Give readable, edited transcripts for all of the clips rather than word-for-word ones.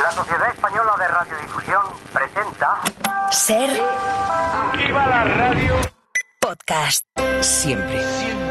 La Sociedad Española de Radiodifusión presenta Ser ¡Viva la radio! Podcast. Siempre.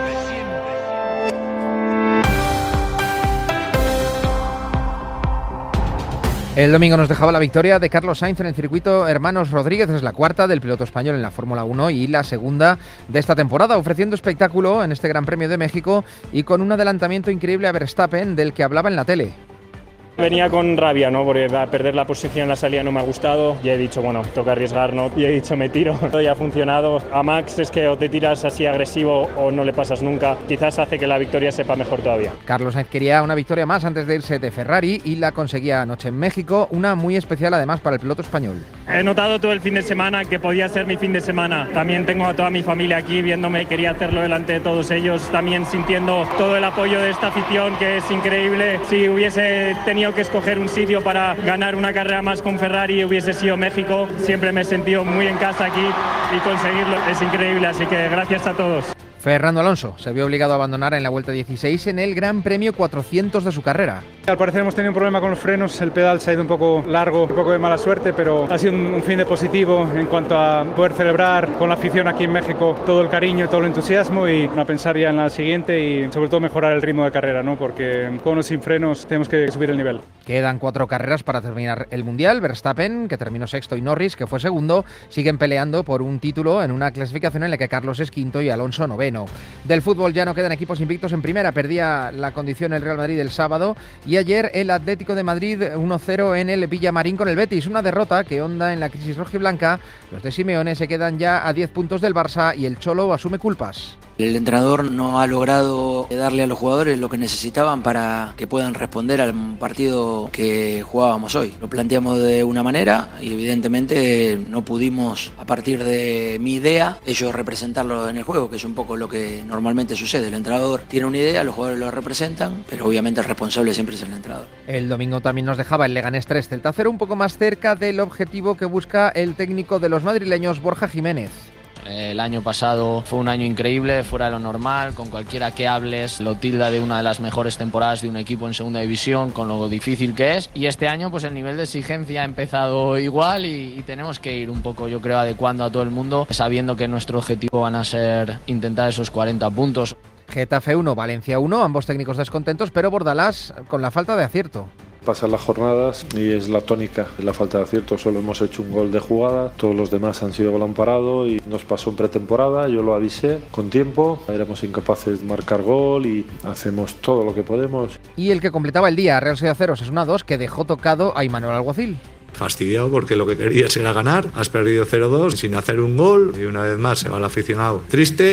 El domingo nos dejaba la victoria de Carlos Sainz en el circuito Hermanos Rodríguez. Es la cuarta del piloto español en la Fórmula 1 y la segunda de esta temporada, ofreciendo espectáculo en este Gran Premio de México y con un adelantamiento increíble a Verstappen del que hablaba en la tele. Venía con rabia, ¿no? Porque perder la posición en la salida no me ha gustado y he dicho, bueno, toca arriesgar, ¿no? Y he dicho, me tiro. Todo ya ha funcionado. A Max es que o te tiras así agresivo o no le pasas nunca. Quizás hace que la victoria sepa mejor todavía. Carlos Sainz quería una victoria más antes de irse de Ferrari y la conseguía anoche en México, una muy especial además para el piloto español. He notado todo el fin de semana que podía ser mi fin de semana. También tengo a toda mi familia aquí viéndome, quería hacerlo delante de todos ellos, también sintiendo todo el apoyo de esta afición que es increíble. Si hubiese tenido que escoger un sitio para ganar una carrera más con Ferrari hubiese sido México. Siempre me he sentido muy en casa aquí y conseguirlo es increíble, así que gracias a todos. Fernando Alonso se vio obligado a abandonar en la vuelta 16 en el Gran Premio 400 de su carrera. Al parecer hemos tenido un problema con los frenos, el pedal se ha ido un poco largo, un poco de mala suerte, pero ha sido un fin de positivo en cuanto a poder celebrar con la afición aquí en México todo el cariño, todo el entusiasmo y a pensar ya en la siguiente y sobre todo mejorar el ritmo de carrera, ¿no? Porque con o sin frenos tenemos que subir el nivel. Quedan 4 carreras para terminar el Mundial. Verstappen, que terminó sexto, y Norris, que fue segundo, siguen peleando por un título en una clasificación en la que Carlos es quinto y Alonso noveno. Del fútbol ya no quedan equipos invictos en primera. Perdía la condición el Real Madrid el sábado y ayer el Atlético de Madrid 1-0 en el Villamarín con el Betis. Una derrota que honda en la crisis rojiblanca. Los de Simeone se quedan ya a 10 puntos del Barça y el Cholo asume culpas. El entrenador no ha logrado darle a los jugadores lo que necesitaban para que puedan responder al partido que jugábamos hoy. Lo planteamos de una manera y evidentemente no pudimos, a partir de mi idea, ellos representarlo en el juego, que es un poco lo que normalmente sucede. El entrenador tiene una idea, los jugadores lo representan, pero obviamente el responsable siempre es el entrenador. El domingo también nos dejaba el Leganés 3, Celta 0, un poco más cerca del objetivo que busca el técnico de los madrileños, Borja Jiménez. El año pasado fue un año increíble, fuera de lo normal, con cualquiera que hables lo tilda de una de las mejores temporadas de un equipo en segunda división, con lo difícil que es, y este año pues el nivel de exigencia ha empezado igual y tenemos que ir un poco, yo creo, adecuando a todo el mundo, sabiendo que nuestro objetivo van a ser intentar esos 40 puntos. Getafe 1, Valencia 1, ambos técnicos descontentos, pero Bordalás con la falta de acierto. Pasan las jornadas y es la tónica, la falta de acierto. Solo hemos hecho un gol de jugada, todos los demás han sido gol parado y nos pasó en pretemporada. Yo lo avisé con tiempo, éramos incapaces de marcar gol y hacemos todo lo que podemos. Y el que completaba el día, Real Sociedad 0, Osasuna 2, que dejó tocado a Imanol Alguacil. Fastidiado porque lo que querías era ganar, has perdido 0-2 sin hacer un gol y una vez más se va el aficionado triste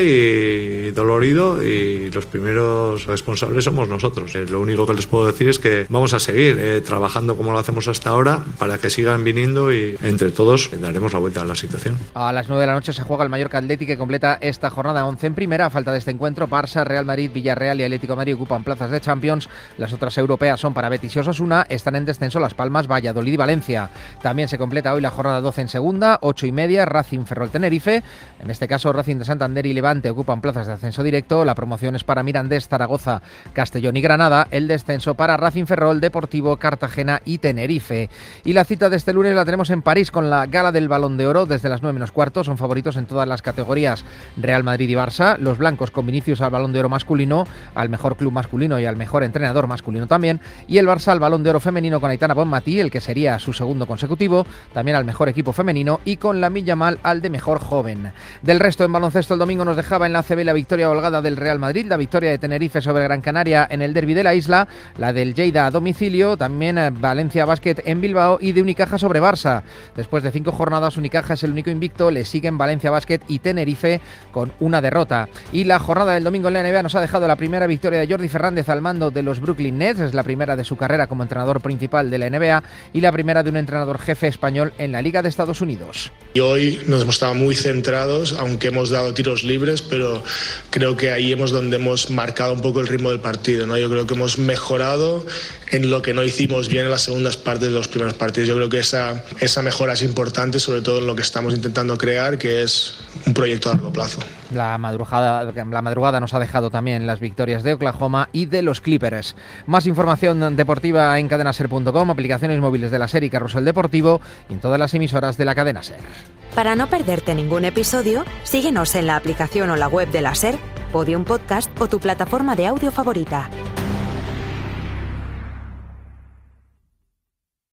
y dolorido y los primeros responsables somos nosotros. Lo único que les puedo decir es que vamos a seguir trabajando como lo hacemos hasta ahora para que sigan viniendo y entre todos daremos la vuelta a la situación. A las 9 de la noche se juega el Mallorca Athletic, que completa esta jornada 11 en primera. A falta de este encuentro, Barça, Real Madrid, Villarreal y Atlético de Madrid ocupan plazas de Champions. Las otras europeas son para Betis y Osasuna. Están en descenso Las Palmas, Valladolid y Valencia. También se completa hoy la jornada 12 en segunda, 8:30, Racing Ferrol Tenerife. En este caso, Racing de Santander y Levante ocupan plazas de ascenso directo. La promoción es para Mirandés, Zaragoza, Castellón y Granada. El descenso para Racing Ferrol, Deportivo, Cartagena y Tenerife. Y la cita de este lunes la tenemos en París con la gala del Balón de Oro desde las 9:15. Son favoritos en todas las categorías Real Madrid y Barça. Los blancos con Vinicius al Balón de Oro masculino, al mejor club masculino y al mejor entrenador masculino también. Y el Barça al Balón de Oro femenino con Aitana Bonmatí, el que sería su segundo consecutivo. También al mejor equipo femenino y con Lamine Yamal al de mejor joven. Del resto, en baloncesto, el domingo nos dejaba en la ACB la victoria holgada del Real Madrid, la victoria de Tenerife sobre Gran Canaria en el derbi de la isla, la del Lleida a domicilio, también Valencia Basket en Bilbao y de Unicaja sobre Barça. Después de 5 jornadas, Unicaja es el único invicto, le siguen Valencia Basket y Tenerife con una derrota. Y la jornada del domingo en la NBA nos ha dejado la primera victoria de Jordi Fernández al mando de los Brooklyn Nets, es la primera de su carrera como entrenador principal de la NBA y la primera de un entrenador jefe español en la Liga de Estados Unidos. Y hoy nos hemos estado muy centrados, aunque hemos dado tiros libres, pero creo que ahí donde hemos marcado un poco el ritmo del partido, ¿no? Yo creo que hemos mejorado en lo que no hicimos bien en las segundas partes de los primeros partidos. Yo creo que esa mejora es importante, sobre todo en lo que estamos intentando crear, que es un proyecto a largo plazo. La madrugada nos ha dejado también las victorias de Oklahoma y de los Clippers. Más información deportiva en cadenaser.com, aplicaciones móviles de la SER y Carrusel Deportivo y en todas las emisoras de la cadena SER. Para no perderte ningún episodio, síguenos en la aplicación o la web de la SER, Podium Podcast o tu plataforma de audio favorita.